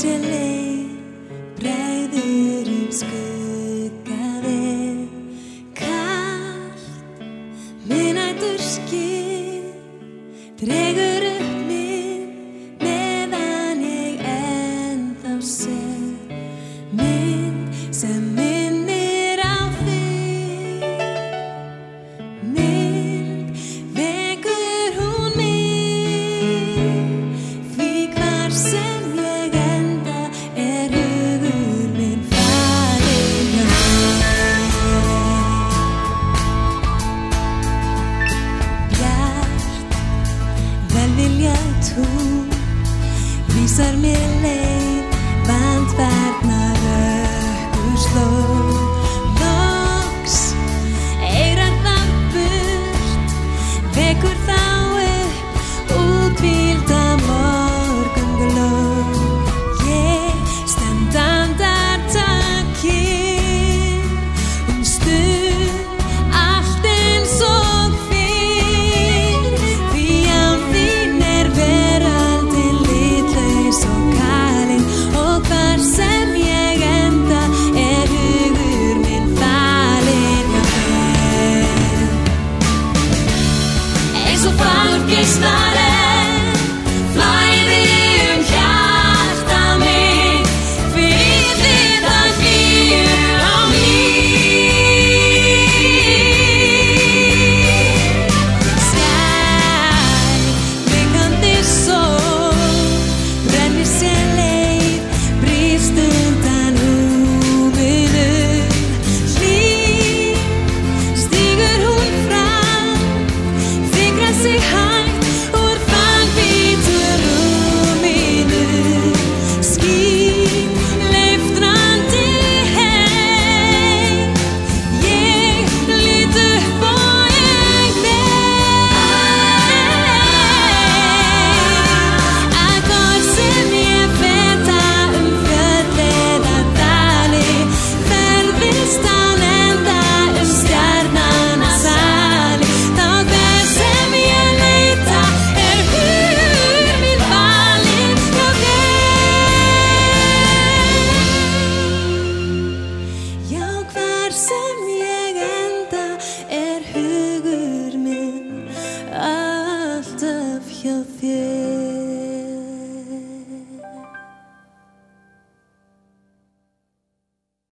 sé leið bregður skugga við kalt miðnæturský dregur upp mig meðan ég ennþá sé mynd sem minnir á þig mynd vekur hún mig því hvar sem ég enda hugur minn farinn hjá þér bjart velvilja tún vísar mér